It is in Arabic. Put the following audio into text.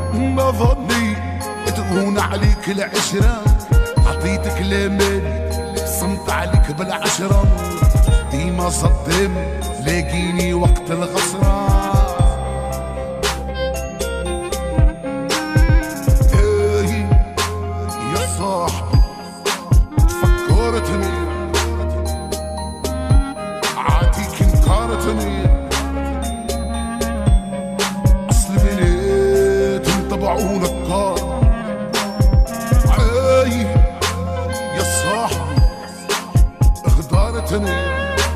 ما ظني تهون عليك العشرة، عطيتك الامان صمت عليك بالعشرة، ديما صدم لاقيني وقت الغصرة. يا صاحبي فكرتني عاتيك انكرتني، اصل بنات انطبعونا الكار. يا صاحبي اغدرتني